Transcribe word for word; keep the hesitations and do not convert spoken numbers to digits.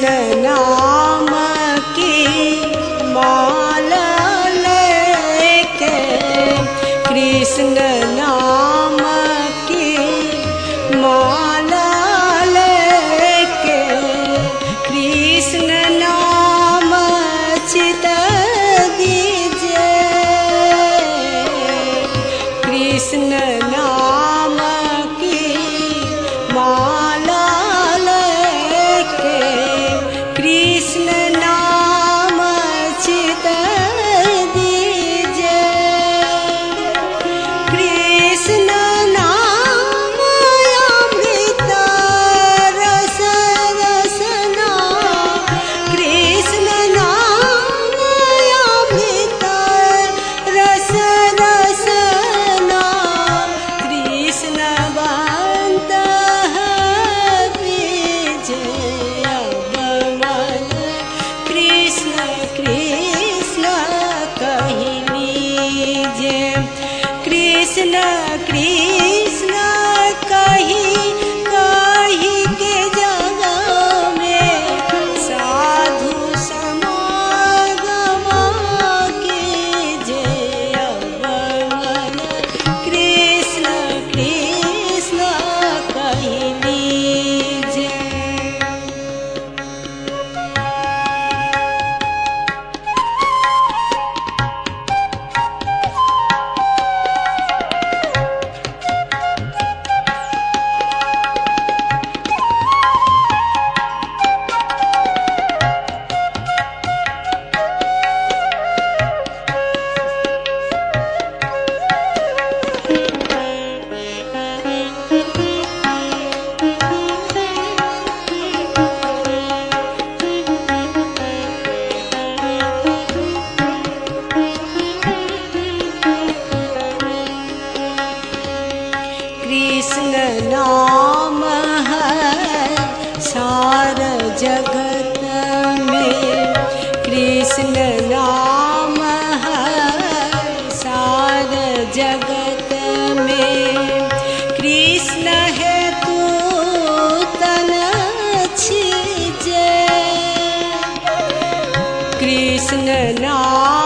नाम की माला लेके, कृष्ण नाम की माला लेके, कृष्ण नाम चित दीजिए, कृष्ण नाम की माला लेके, कृष्ण नाम चित दीजिए, कृष्ण नाम अमृत रस रसना, कृष्ण नाम अमृत रस रसना, कृष्ण बंत बीजे अबमन, कृष्ण कृष्ण कहि लीजे, कृष्ण कृष्ण कही कही के जग में साधु समागम कीजे अबमन, कृष्ण कृष्ण कहि लीजे। कृष्ण नाम है सार जगत में, कृष्ण नाम है सार जगत में, कृष्ण है तू तन छीजे, कृष्ण नाम